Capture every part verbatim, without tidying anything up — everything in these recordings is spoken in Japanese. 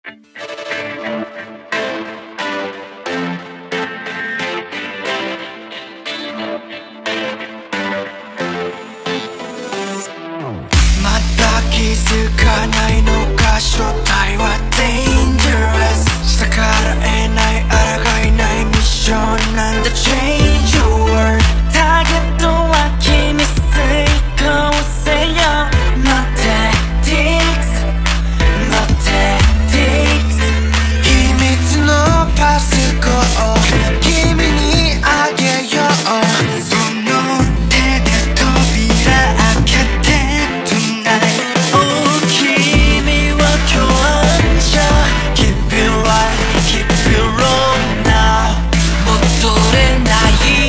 まだ気づかないのか正体は dangerous 逆らえない抗えないミッションなんだ change your world ターゲットは君成功せよ Not tactics Not tactics 秘密のパスコを君にあげようその手で扉開けて tonight Oh 君は共犯者 Keep it right, keep it wrong now 戻れない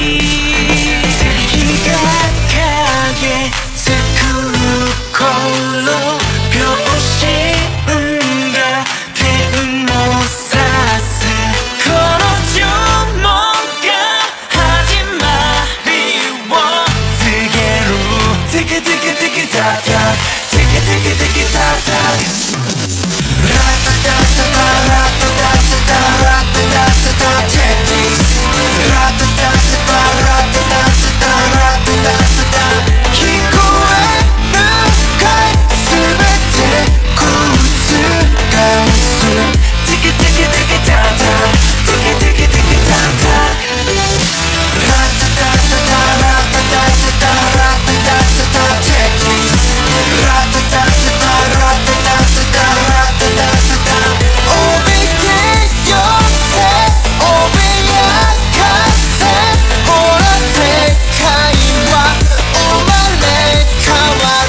敵が影作る頃秒針が点を刺すこの呪文が始まりを告げるテキテキテキタタテキテキテキタタラタタタタラタタタタラタタタタテニスラタタタタラタタタタラタタタタ聞こえるかい全て覆すテキテキテキタタテキテキテキタタラタタタタラタタタタラタタタタテニスラタタタタラタタタタラタタタタ怯えてよせ脅かせほら世界は生まれ変わ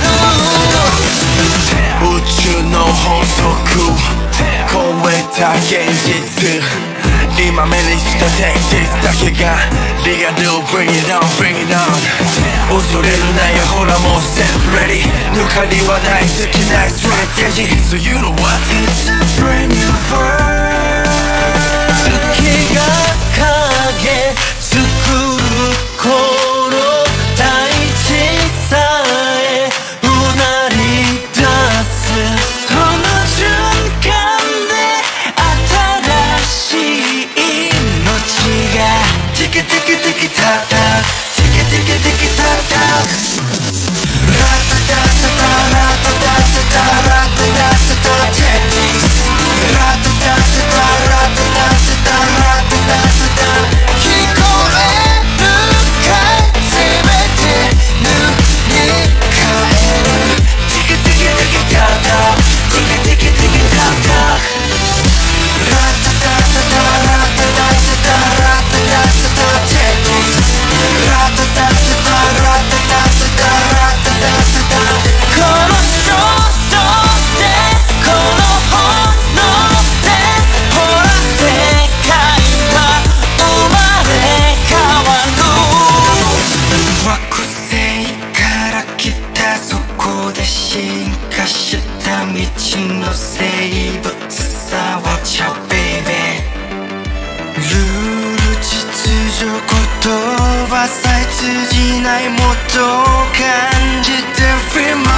る宇宙の法則超えた現実今目にしたテキティスだけがリアル Bring it on, bring it on 恐れるなよほらもう Step ready 抜かりはない好きなストラテジー So you know what? It's a brand new world 月が影作る頃大地さえうなり出すその瞬間で新しい命がテキテキテキタタテキテキテキタタラタタタタラタタタタラタタタタテニスラタタタタラタタタタラタタタタ聞こえるかい全て塗り替えるテキテキテキタタテキテキテキタタラタタタタラタタタタラタタタタテニスラタタタタラタタタタラタタタタこの衝動でこの炎でほら世界は生まれ変わる惑星から来たそこで進化した未知の生物さ Watch out baby ルール秩序言葉さえ通じないもっと感じて Feel my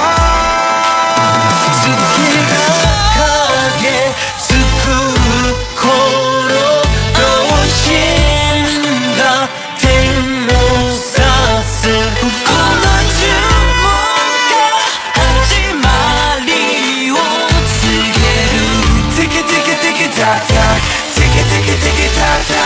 heart 月が影作る頃同心が点を刺すこの呪文が始まりを告げるテキテキテキタタテキテキテキタタ